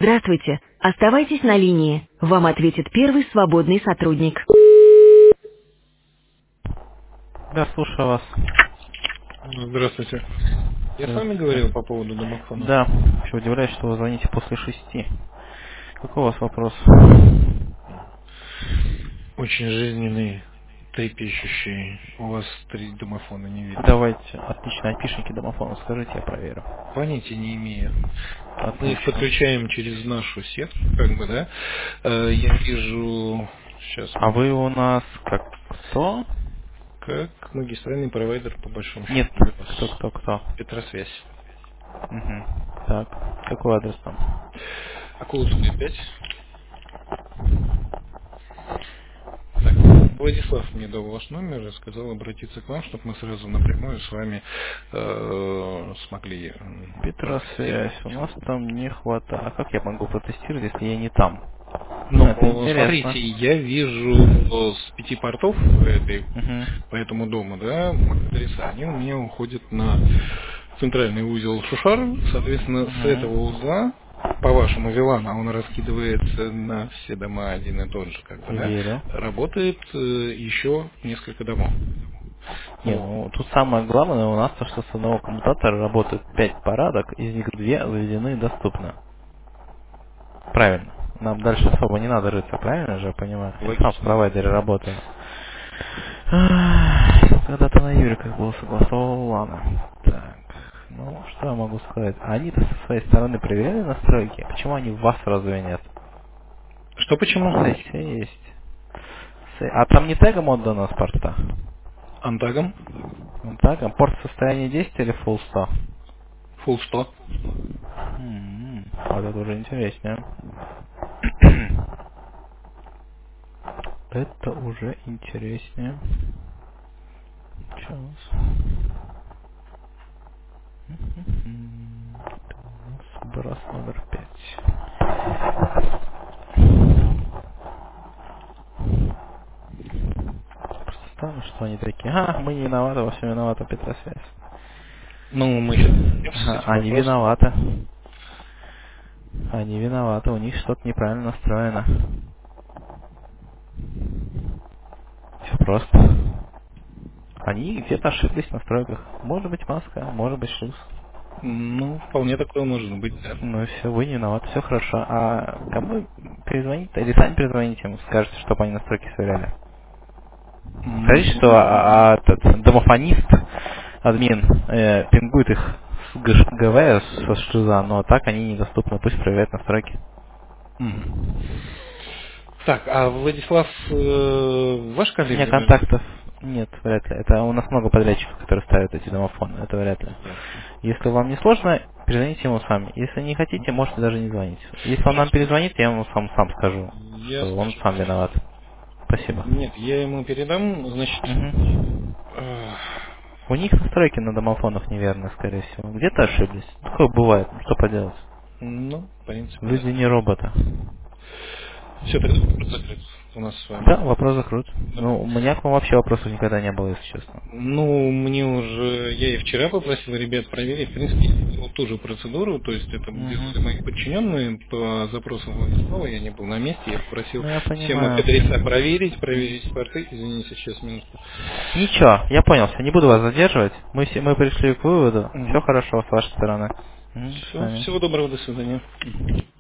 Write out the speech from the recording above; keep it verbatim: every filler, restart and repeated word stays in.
Здравствуйте. Оставайтесь на линии. Вам ответит первый свободный сотрудник. Да, слушаю вас. Здравствуйте. Я с вами Здравствуйте. говорил по поводу домофона. Да, еще удивляюсь, что вы звоните после шести. Какой у вас вопрос? Очень жизненный, трепещущий. У вас три домофона не видно. Давайте, отлично, опишники домофона скажите, я проверю. Понятия не имею. Мы их Отлично. подключаем через нашу сеть, как бы, да. Э, Я вижу, сейчас А вы мы, у нас как кто? как магистральный провайдер, по большому Нет, счету, для вас. кто, кто, кто. Петросвязь. Угу. Так, какой адрес там? Акуловская пять. Так, Владислав мне дал ваш номер и сказал обратиться к вам, чтобы мы сразу напрямую с вами э, смогли э, Петросвязь. У протестировать. нас там не хватает. А как я могу протестировать, если я не там? Ну, это Ну, интересно. смотрите, я вижу э, с пяти портов этой, Угу. по этому дому, да, адреса, они у меня уходят на центральный узел Шушар, соответственно, с этого Угу. узла, по вашему Вилана, он раскидывается на все дома один и тот же, как бы, да, Верю. работает э, еще несколько домов. Не, Вот. ну тут самое главное у нас то, что с одного коммутатора работают пять парадок, из них две заведены доступно. Правильно. Нам дальше особо не надо рыться, правильно же я понимаю? Я сам в Логично. провайдере работаю. Ах, когда-то на Юриках был согласовал, ладно. Так, ну что я могу сказать? Они-то со своей стороны проверяли настройки. Почему они в вас разве нет? Что почему? Сессия есть. Се- А там не тегом отдано с порта? Антагом? Ну так, а порт состояние десять или full сто? Full сто. М, Вот это уже интереснее. Это уже интереснее. Сейчас. М, это у нас брас номер пять. Просто странно, что они такие. А, мы не виноваты, во всем виновата Петросвязь. Ну, мы сейчас разберемся с Ага, этим они вопросом. виноваты. Они виноваты, у них что-то неправильно настроено. Все просто. Они где-то ошиблись в настройках. Может быть маска, может быть шлюз. Ну, вполне такое может быть, да. Ну и все, вы не виноваты, все хорошо. А кому перезвонить? Или сами перезвоните им, скажете, чтобы они настройки сверяли. Скажите, что Ну, а, а, этот домофонист, админ, э, пингует их с ГВ, со шлюза, но так они недоступны, пусть проверяют настройки. мгм. Так, а Владислав, э, ваш У меня коллега, да? контактов нет, вряд ли. Это у нас много подрядчиков, которые ставят эти домофоны, это вряд ли. Ясно. Если вам не сложно, перезвоните ему сами. Если не хотите, можете даже не звонить. Если он нам Ясно. перезвонит, я ему сам, сам скажу, что Ясно. он сам виноват. Спасибо. Нет, я ему передам, значит, Мгм. э, У них настройки на домофонах неверные, скорее всего. Где-то ошиблись. Такое бывает, ну что поделать. ну, в принципе, Люди да. не роботы. Все, тогда вопрос закрыт у нас с Да, вами. вопрос закрыт. Да. Ну, у меня к вам вообще вопросов никогда не было, если честно. Ну, мне уже, я и вчера попросил ребят проверить, в принципе, я делал ту же процедуру, то есть это делали мои Угу. подчиненные по запросу Владислава, я не был на месте, я попросил Ну, я всем понимаю. адреса проверить, проверить порты, извините, сейчас минутку. Ничего, я понял, все, не буду вас задерживать. Мы, все, мы пришли к выводу. Все Угу. хорошо с вашей стороны. Мгм, до Все, свидания. всего доброго, до свидания. Мгм.